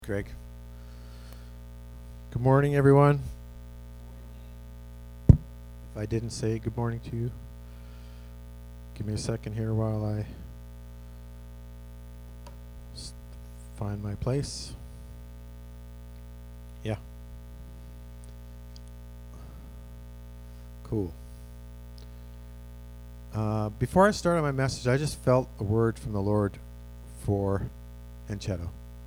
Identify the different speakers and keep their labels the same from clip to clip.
Speaker 1: Greg. Good morning, everyone. If I didn't say good morning to you, give me a second here while I find my place. Yeah. Cool. Before I started my message, I just felt a word from the Lord for Encheto.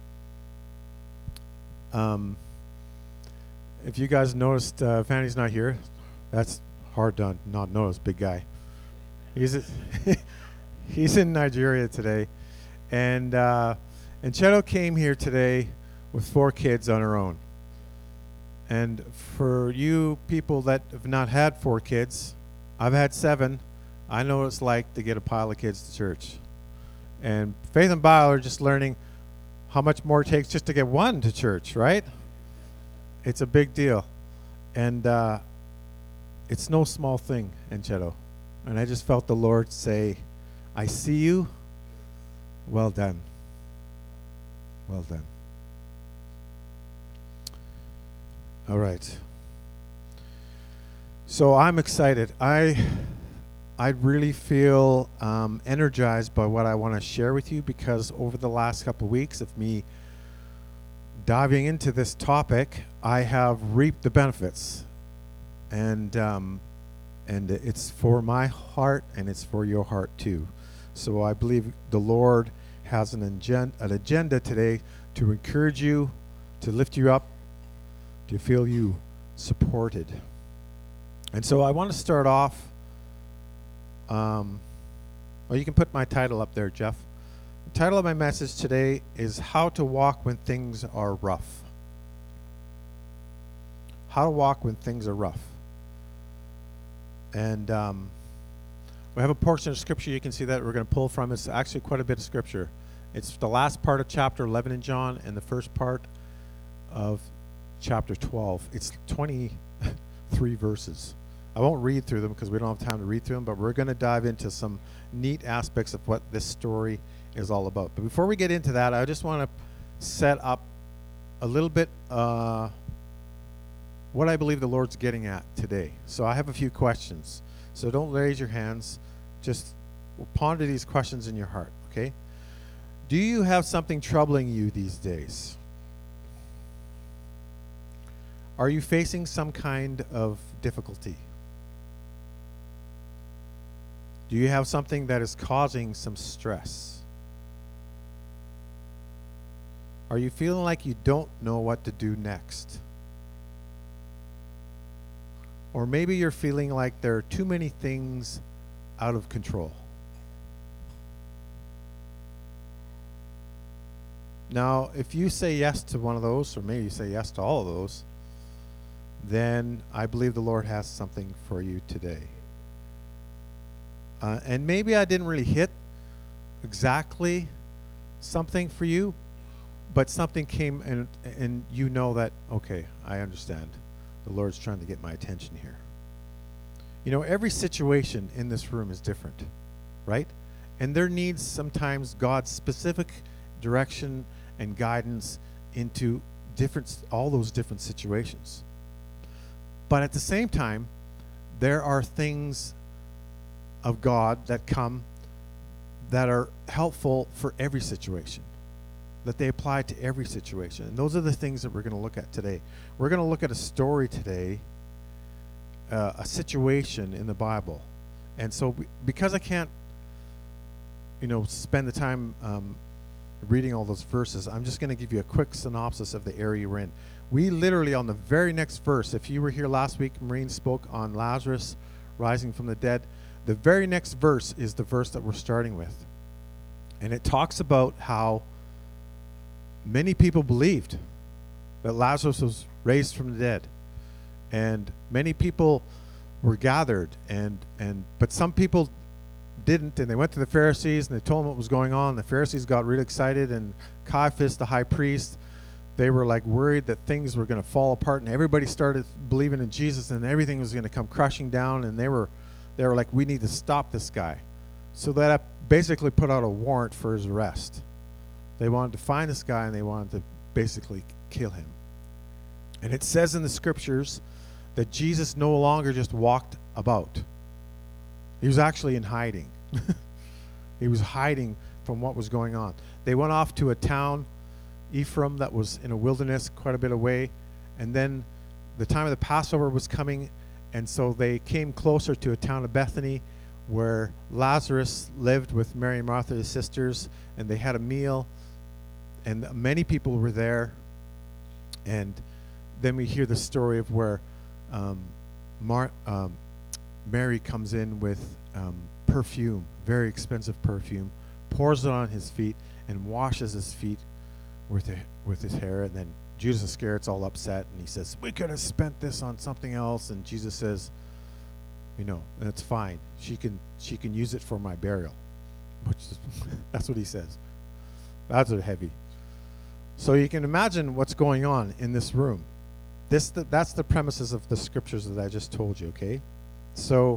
Speaker 1: If you guys noticed, Fanny's not here. That's hard to not notice, big guy. He's he's in Nigeria today, and Cheto came here today with 4 kids on her own. And for you people that have not had 4 kids, I've had 7. I know what it's like to get a pile of kids to church. And Faith and Bio are just learning how much more it takes just to get one to church, right? It's a big deal. And it's no small thing, Encheto. And I just felt the Lord say, I see you. Well done. Well done. All right. So I'm excited. I really feel energized by what I want to share with you, because over the last couple of weeks of me diving into this topic, I have reaped the benefits, and it's for my heart and it's for your heart too. So I believe the Lord has an agenda today to encourage you, to lift you up, to feel you supported. And so I want to start off. Well, you can put my title up there, Jeff. The title of my message today is How to Walk When Things Are Rough. How to walk when things are rough. And we have a portion of scripture you can see that we're going to pull from. It's actually quite a bit of scripture. It's the last part of chapter 11 in John and the first part of chapter 12. It's 23 verses. I won't read through them because we don't have time to read through them, but we're going to dive into some neat aspects of what this story is all about. But before we get into that, I just want to set up a little bit what I believe the Lord's getting at today. So I have a few questions. So don't raise your hands. Just ponder these questions in your heart, okay? Do you have something troubling you these days? Are you facing some kind of difficulty? Do you have something that is causing some stress? Are you feeling like you don't know what to do next? Or maybe you're feeling like there are too many things out of control. Now, if you say yes to one of those, or maybe you say yes to all of those, then I believe the Lord has something for you today. And maybe I didn't really hit exactly something for you, but something came and you know that, okay, I understand. The Lord's trying to get my attention here. You know, every situation in this room is different, right? And there needs sometimes God's specific direction and guidance into all those different situations. But at the same time, there are things of God that come that are helpful for every situation, that they apply to every situation. And those are the things that we're going to look at today. We're going to look at a story today, a situation in the Bible. And so because I can't, spend the time reading all those verses, I'm just going to give you a quick synopsis of the area we're in. We literally, on the very next verse, if you were here last week, Maureen spoke on Lazarus rising from the dead. The very next verse is the verse that we're starting with. And it talks about how many people believed that Lazarus was raised from the dead. And many people were gathered, but some people didn't, and they went to the Pharisees and they told them what was going on. The Pharisees got really excited, and Caiaphas, the high priest, they were like worried that things were going to fall apart, and everybody started believing in Jesus and everything was going to come crushing down, and they were like, we need to stop this guy. So that basically put out a warrant for his arrest. They wanted to find this guy, and they wanted to basically kill him. And it says in the scriptures that Jesus no longer just walked about. He was actually in hiding. He was hiding from what was going on. They went off to a town, Ephraim, that was in a wilderness quite a bit away. And then the time of the Passover was coming, and so they came closer to a town of Bethany where Lazarus lived with Mary and Martha, his sisters, and they had a meal, and many people were there. And then we hear the story of where Mary comes in with perfume, very expensive perfume, pours it on his feet and washes his feet with his hair. And then Judas Iscariot's all upset, and he says, "We could have spent this on something else." And Jesus says, "That's fine. She can use it for my burial," which is, that's what he says. That's heavy. So you can imagine what's going on in this room. That's the premises of the scriptures that I just told you. Okay, so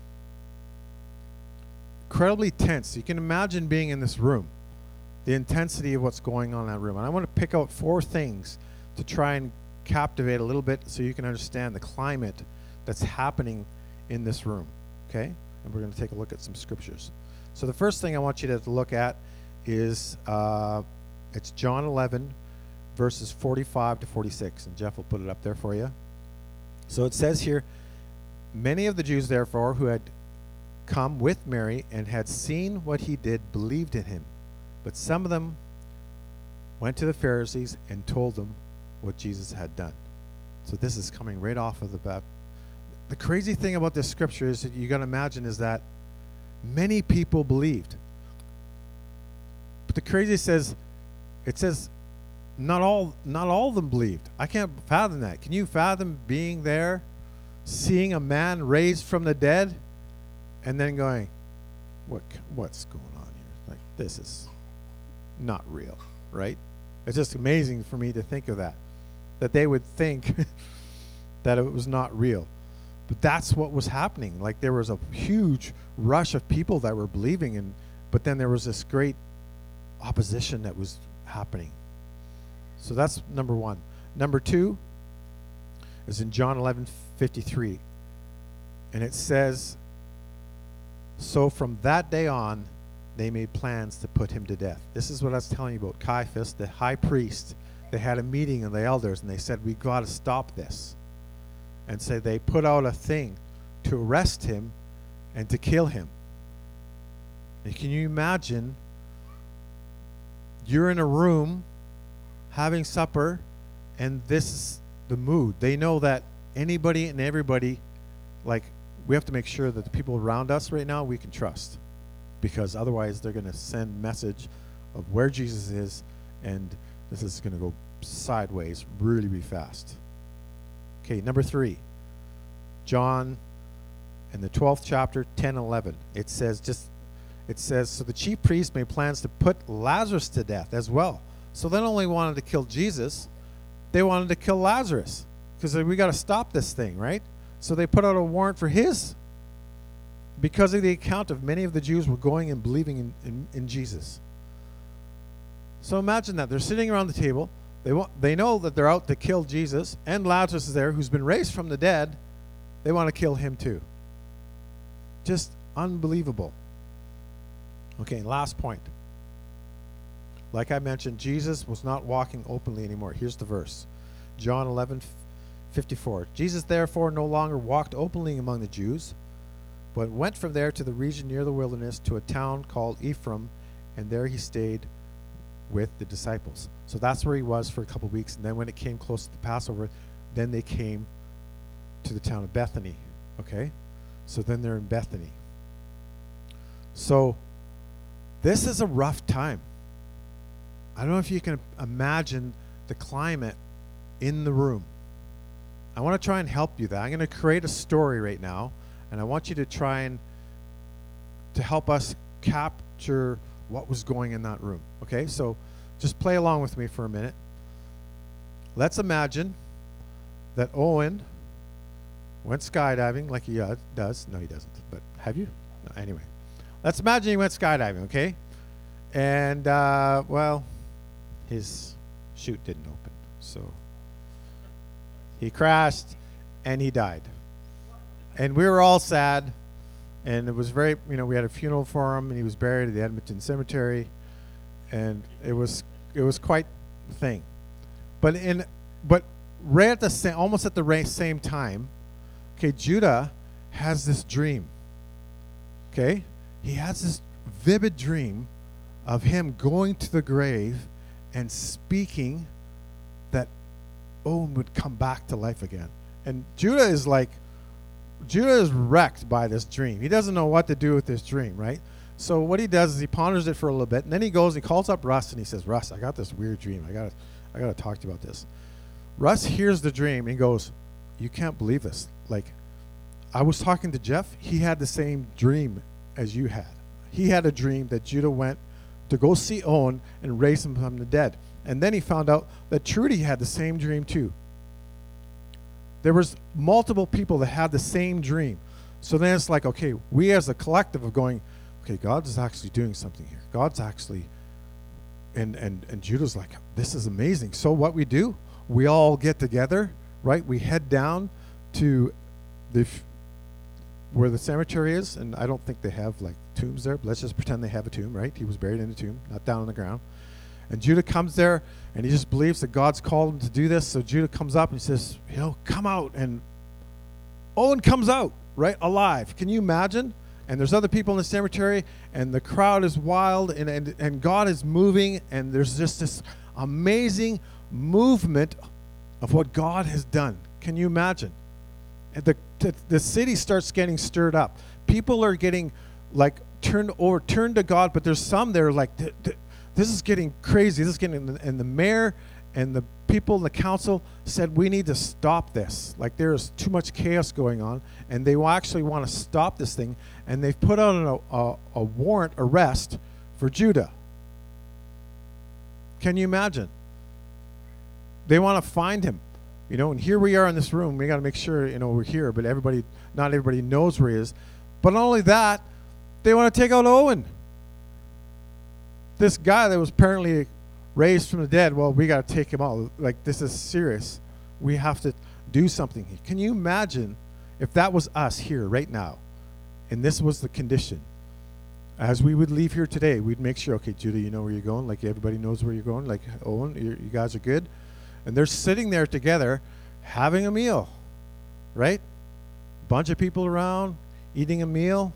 Speaker 1: incredibly tense. You can imagine being in this room, the intensity of what's going on in that room. And I want to pick out 4 things to try and captivate a little bit so you can understand the climate that's happening in this room. Okay? And we're going to take a look at some scriptures. So the first thing I want you to look at is it's John 11, verses 45 to 46. And Jeff will put it up there for you. So it says here, "Many of the Jews, therefore, who had come with Mary and had seen what he did believed in him. But some of them went to the Pharisees and told them what Jesus had done." So this is coming right off of the bat. The crazy thing about this scripture is that you got to imagine is that many people believed. But the crazy it says not all of them believed. I can't fathom that. Can you fathom being there, seeing a man raised from the dead, and then going, what's going on here? Like, this is not real, right? It's just amazing for me to think of that they would think that it was not real. But that's what was happening. Like, there was a huge rush of people that were believing, but then there was this great opposition that was happening. So that's number 1. Number 2 is in John 11:53, and it says, "So from that day on, they made plans to put him to death." This is what I was telling you about Caiaphas, the high priest. They had a meeting of the elders, and they said, "We've got to stop this." And so they put out a thing to arrest him and to kill him. And can you imagine? You're in a room having supper, and this is the mood. They know that anybody and everybody, like, we have to make sure that the people around us right now we can trust, because otherwise they're going to send message of where Jesus is, and this is going to go sideways really, really fast. Okay, number 3, John in the 12th chapter, 10 and 11. It says, "So the chief priests made plans to put Lazarus to death as well." So they not only wanted to kill Jesus, they wanted to kill Lazarus, because we got to stop this thing, right? So they put out a warrant for his, because of the account of many of the Jews were going and believing in Jesus. So imagine that. They're sitting around the table. They know that they're out to kill Jesus, and Lazarus is there, who's been raised from the dead. They want to kill him too. Just unbelievable. Okay, last point. Like I mentioned, Jesus was not walking openly anymore. Here's the verse. John 11:54. "Jesus therefore no longer walked openly among the Jews, but went from there to the region near the wilderness to a town called Ephraim, and there he stayed with the disciples." So that's where he was for a couple of weeks. And then when it came close to the Passover, then they came to the town of Bethany. Okay? So then they're in Bethany. So this is a rough time. I don't know if you can imagine the climate in the room. I want to try and help you that. I'm going to create a story right now, and I want you to try and to help us capture what was going in that room. Okay, so just play along with me for a minute. Let's imagine that Owen went skydiving like he does. No, he doesn't. But have you? No, anyway, let's imagine he went skydiving, okay? And, well, his chute didn't open. So he crashed and he died. And we were all sad. And it was very, we had a funeral for him, and he was buried at the Edmonton Cemetery. And it was quite a thing. But right at almost at the same time, okay, Judah has this dream. Okay? He has this vivid dream of him going to the grave and speaking that Owen would come back to life again. And Judah is wrecked by this dream. He doesn't know what to do with this dream, right? So what he does is he ponders it for a little bit, and then he goes and he calls up Russ and he says, Russ, I got this weird dream. I gotta talk to you about this. Russ hears the dream and he goes, you can't believe this. Like, I was talking to Jeff. He had the same dream as you had. He had a dream that Judah went to go see Owen and raise him from the dead. And then he found out that Trudy had the same dream too. There was multiple people that had the same dream. So then it's like, okay, we as a collective of going, okay, God's actually doing something here. God's actually, and Judah's like, this is amazing. So what we do, we all get together, right? We head down to where the cemetery is, and I don't think they have like tombs there, but let's just pretend they have a tomb, right? He was buried in a tomb, not down on the ground. And Judah comes there, and he just believes that God's called him to do this. So Judah comes up and says, come out. And Owen comes out, right, alive. Can you imagine? And there's other people in the cemetery, and the crowd is wild, and God is moving, and there's just this amazing movement of what God has done. Can you imagine? And the city starts getting stirred up. People are getting like turned to God, but there's some that are like, this is getting crazy. This is getting, and the mayor and the people in the council said, we need to stop this. Like, there is too much chaos going on, and they actually want to stop this thing, and they've put out a warrant arrest for Judah. Can you imagine? They want to find him, and here we are in this room. We got to make sure, we're here, but not everybody knows where he is. But not only that, they want to take out Owen. This guy that was apparently raised from the dead, well, we got to take him out. Like, this is serious. We have to do something here. Can you imagine if that was us here right now, and this was the condition? As we would leave here today, we'd make sure, okay, Judah, you know where you're going. Like, everybody knows where you're going. Like, Owen, you guys are good. And they're sitting there together having a meal, right? Bunch of people around, eating a meal.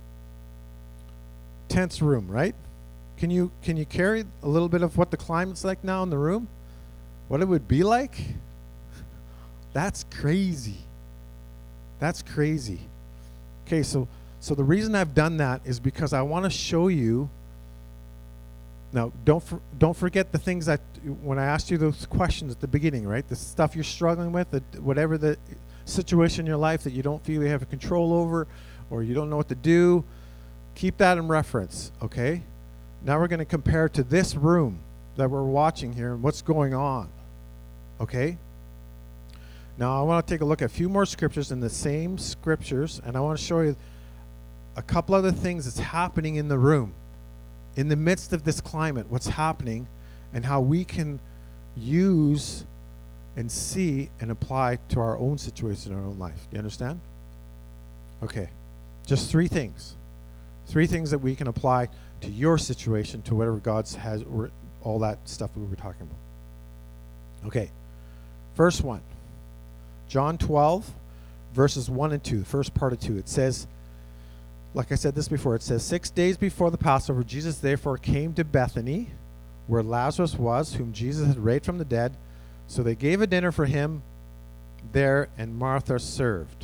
Speaker 1: Tense room, right? Can you carry a little bit of what the climate's like now in the room? What it would be like? That's crazy. That's crazy. Okay, so the reason I've done that is because I want to show you. Now, don't forget the things that when I asked you those questions at the beginning, right? The stuff you're struggling with, whatever the situation in your life that you don't feel you have control over, or you don't know what to do. Keep that in reference, okay? Now we're going to compare to this room that we're watching here and what's going on, okay? Now I want to take a look at a few more scriptures in the same scriptures, and I want to show you a couple other things that's happening in the room, in the midst of this climate, what's happening, and how we can use and see and apply to our own situation in our own life. Do you understand? Okay, just three things. Three things that we can apply to your situation, to whatever God has, or all that stuff we were talking about. Okay, first one, John 12, verses 1 and 2, the first part of 2. It says, like I said this before, it says, 6 days before the Passover, Jesus therefore came to Bethany, where Lazarus was, whom Jesus had raised from the dead. So they gave a dinner for him there, and Martha served.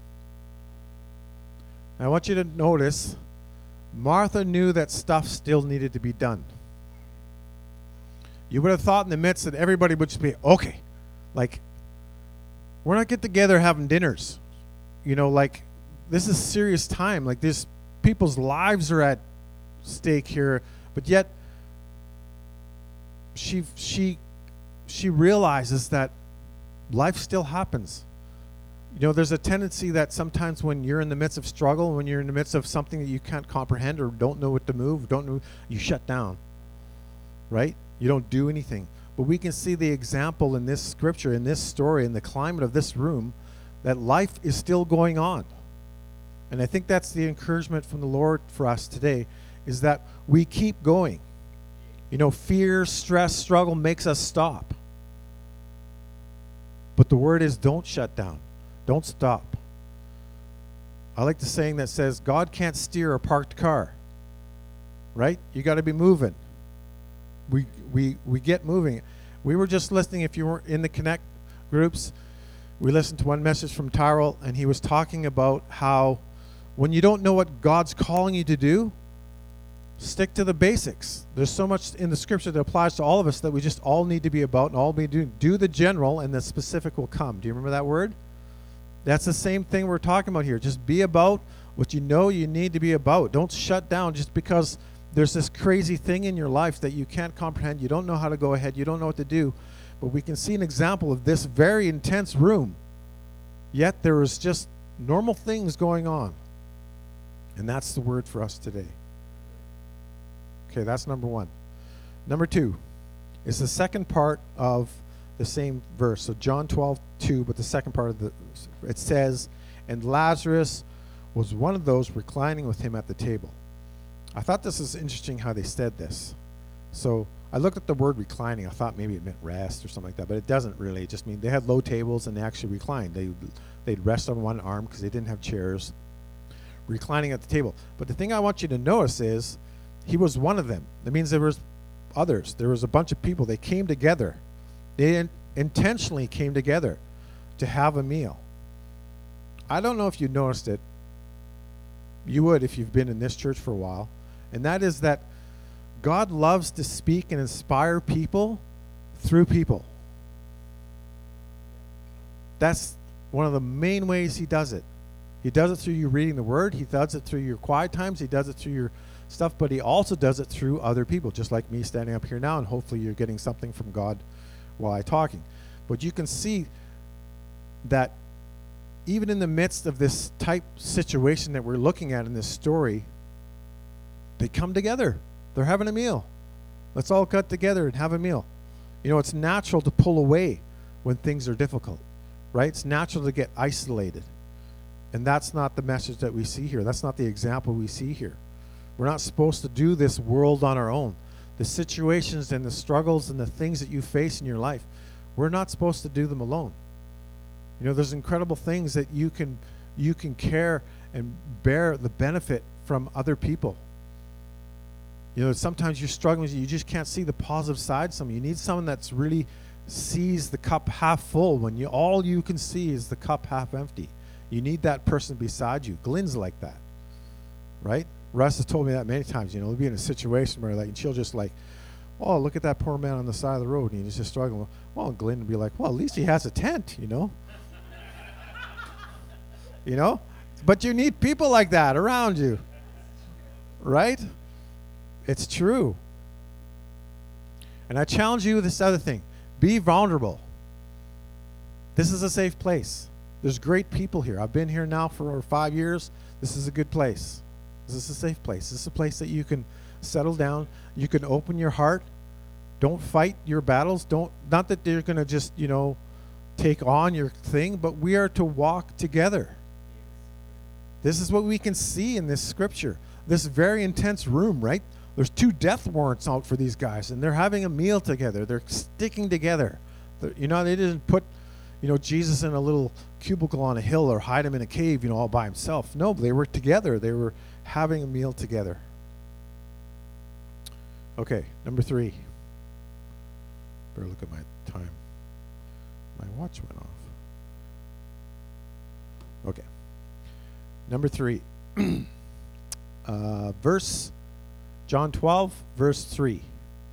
Speaker 1: Now I want you to notice, Martha knew that stuff still needed to be done. You would have thought in the midst that everybody would just be, okay, like, we're not get together having dinners. Like, this is serious time. Like, these people's lives are at stake here. But yet, she realizes that life still happens. There's a tendency that sometimes when you're in the midst of struggle, when you're in the midst of something that you can't comprehend or don't know what to move, you shut down, right? You don't do anything. But we can see the example in this scripture, in this story, in the climate of this room, that life is still going on. And I think that's the encouragement from the Lord for us today, is that we keep going. You know, fear, stress, struggle makes us stop. But the word is, don't shut down. Don't stop. I like the saying that says, God can't steer a parked car. Right? You got to be moving. We get moving. We were just listening, if you were in the Connect groups, we listened to one message from Tyrell, and he was talking about how when you don't know what God's calling you to do, stick to the basics. There's so much in the scripture that applies to all of us that we just all need to be about and all be doing. Do the general and the specific will come. Do you remember that word? That's the same thing we're talking about here. Just be about what you know you need to be about. Don't shut down just because there's this crazy thing in your life that you can't comprehend. You don't know how to go ahead. You don't know what to do. But we can see an example of this very intense room. Yet there is just normal things going on. And that's the word for us today. Okay, that's number one. Number two is the second part of the same verse. So John 12:2, but the second part of it says, and Lazarus was one of those reclining with him at the table. I thought this was interesting how they said this. So I looked at the word reclining. I thought maybe it meant rest or something like that, but it doesn't really. It just mean they had low tables and they actually reclined. They'd rest on one arm because they didn't have chairs, reclining at the table. But the thing I want you to notice is he was one of them. That means there was others. There was a bunch of people. They came together. They intentionally came together to have a meal. I don't know if you noticed it. You would if you've been in this church for a while. And that is that God loves to speak and inspire people through people. That's one of the main ways he does it. He does it through you reading the word. He does it through your quiet times. He does it through your stuff. But he also does it through other people, just like me standing up here now. And hopefully you're getting something from God while I'm talking. But you can see that even in the midst of this type situation that we're looking at in this story, they come together. They're having a meal. Let's all get together and have a meal. You know, it's natural to pull away when things are difficult, right? It's natural to get isolated. And that's not the message that we see here. That's not the example we see here. We're not supposed to do this world on our own. The situations and the struggles and the things that you face in your life, we're not supposed to do them alone. You know, there's incredible things that you can care and bear the benefit from other people. You know, sometimes you're struggling, you just can't see the positive side of someone. You need someone that's really sees the cup half full when all you can see is the cup half empty. You need that person beside you. Glenn's like that, right? Russ has told me that many times. You know, he'll be in a situation where like, and she'll just like, oh, look at that poor man on the side of the road, and he's just struggling. Well, and Glenn would be like, well, at least he has a tent, you know. You know? But you need people like that around you, right? It's true. And I challenge you with this other thing. Be vulnerable. This is a safe place. There's great people here. I've been here now for over 5 years. This is a good place. This is a safe place. This is a place that you can settle down. You can open your heart. Don't fight your battles. Not that they're going to just, you know, take on your thing, but we are to walk together. This is what we can see in this scripture. This very intense room, right? There's 2 death warrants out for these guys, and they're having a meal together. They're sticking together. You know, they didn't put, you know, Jesus in a little cubicle on a hill or hide him in a cave, you know, all by himself. No, they were together. They were having a meal together. Okay, number 3. Better look at my time. My watch went off. Okay. Number 3. John 12, verse 3.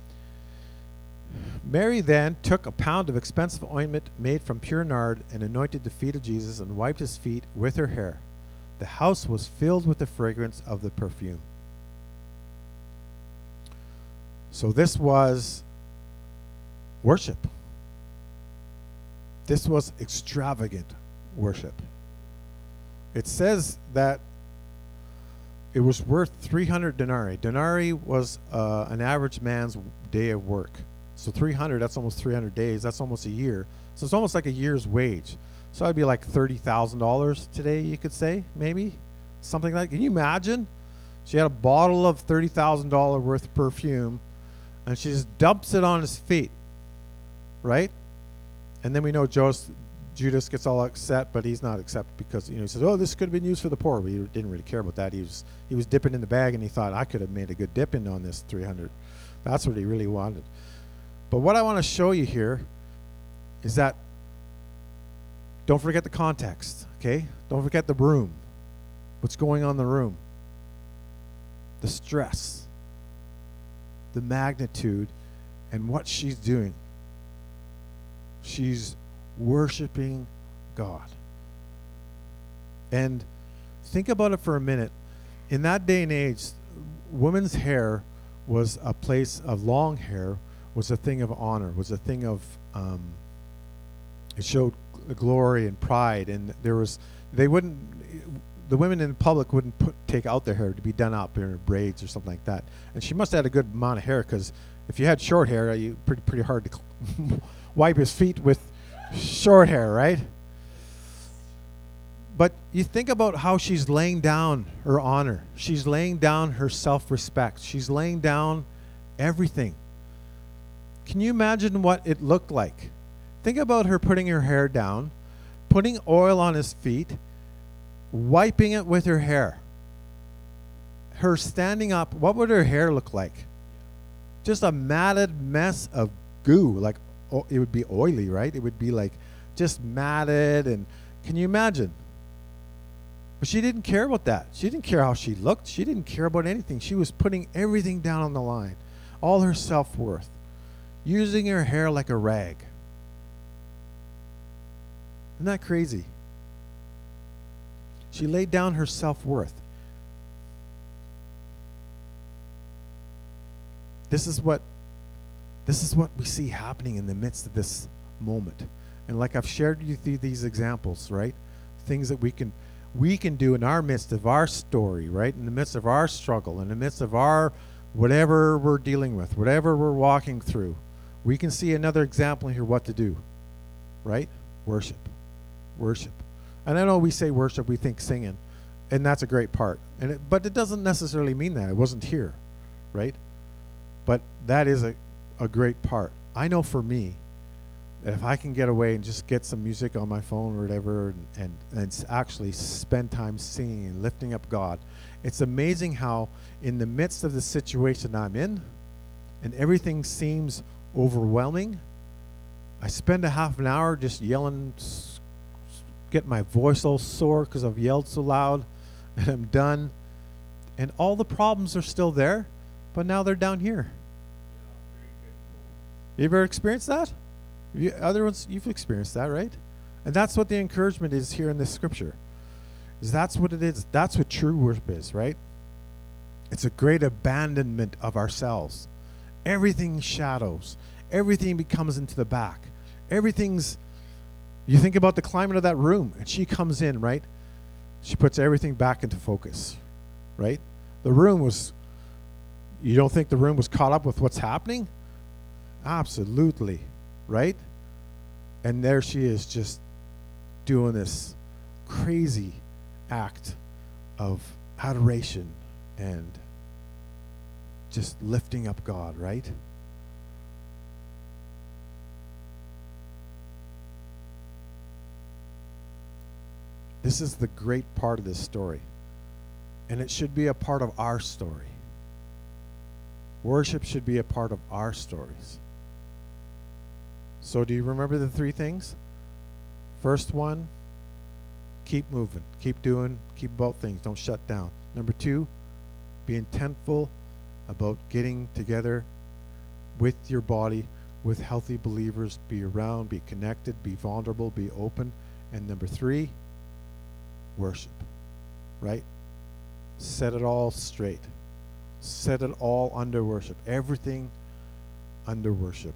Speaker 1: Mary then took a pound of expensive ointment made from pure nard and anointed the feet of Jesus and wiped his feet with her hair. The house was filled with the fragrance of the perfume. So this was worship. This was extravagant worship. It says that it was worth 300 denarii. Denarii was an average man's day of work. So 300, that's almost 300 days. That's almost a year. So it's almost like a year's wage. So that'd be like $30,000 today, you could say, maybe. Something like that. Can you imagine? She had a bottle of $30,000 worth of perfume, and she just dumps it on his feet, right? And then we know Judas gets all upset, but he's not upset because he says, "Oh, this could have been used for the poor." But he didn't really care about that. He was dipping in the bag, and he thought, "I could have made a good dip in on this 300." That's what he really wanted. But what I want to show you here is that don't forget the context, okay? Don't forget the room. What's going on in the room? The stress, the magnitude, and what she's doing. She's worshiping God. And think about it for a minute. In that day and age, women's hair was a place of long hair, was a thing of honor, was a thing of, it showed glory and pride. And the women in public wouldn't take out their hair to be done up in braids or something like that. And she must have had a good amount of hair, because if you had short hair, you pretty hard to wipe his feet with short hair, right? But you think about how she's laying down her honor. She's laying down her self-respect. She's laying down everything. Can you imagine what it looked like? Think about her putting her hair down, putting oil on his feet, wiping it with her hair. Her standing up, what would her hair look like? Just a matted mess of goo. Like, it would be oily, right? It would be like just matted. And can you imagine? But she didn't care about that. She didn't care how she looked. She didn't care about anything. She was putting everything down on the line, all her self-worth, using her hair like a rag. Isn't that crazy? She laid down her self-worth. This is what we see happening in the midst of this moment. And like I've shared with you these examples, right? Things that we can do in our midst of our story, right? In the midst of our struggle, in the midst of our whatever we're dealing with, whatever we're walking through. We can see another example here what to do, right? Worship. Worship. And I know we say worship, we think singing, and that's a great part. But it doesn't necessarily mean that. It wasn't here, right? But that is a great part. I know for me, that if I can get away and just get some music on my phone or whatever and actually spend time singing and lifting up God, it's amazing how in the midst of the situation I'm in and everything seems overwhelming, I spend a half an hour just yelling, get my voice all sore because I've yelled so loud, and I'm done. And all the problems are still there, but now they're down here. You ever experienced that? Other ones, you've experienced that, right? And that's what the encouragement is here in this scripture. That's what it is. That's what true worship is, right? It's a great abandonment of ourselves. Everything shadows. Everything becomes into the back. You think about the climate of that room, and she comes in, right? She puts everything back into focus, right? You don't think the room was caught up with what's happening? Absolutely, right? And there she is just doing this crazy act of adoration and just lifting up God, right? This is the great part of this story. And it should be a part of our story. Worship should be a part of our stories. So do you remember the three things? First one, keep moving, keep doing, keep about things. Don't shut down. Number two, be intentful about getting together with your body, with healthy believers. Be around, be connected, be vulnerable, be open. And number three, worship, right? Set it all straight. Set it all under worship. Everything under worship.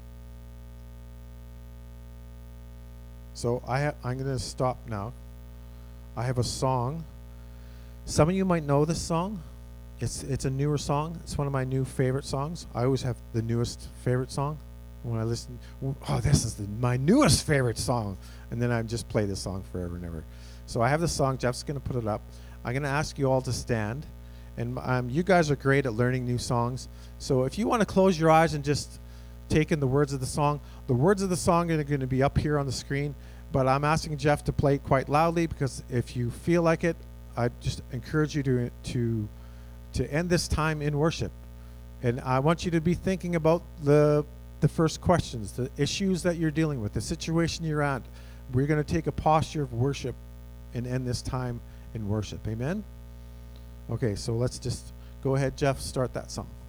Speaker 1: So I'm going to stop now. I have a song. Some of you might know this song. It's a newer song. It's one of my new favorite songs. I always have the newest favorite song. when I listen, oh, this is my newest favorite song, and then I just play this song forever and ever. So I have this song. Jeff's going to put it up. I'm going to ask you all to stand, and you guys are great at learning new songs. So if you want to close your eyes and just take in the words of the song are going to be up here on the screen, but I'm asking Jeff to play quite loudly, because if you feel like it, I just encourage you to end this time in worship. And I want you to be thinking about the first questions, the issues that you're dealing with, the situation you're at. We're going to take a posture of worship and end this time in worship. Amen? Okay, so let's just go ahead, Jeff, start that song.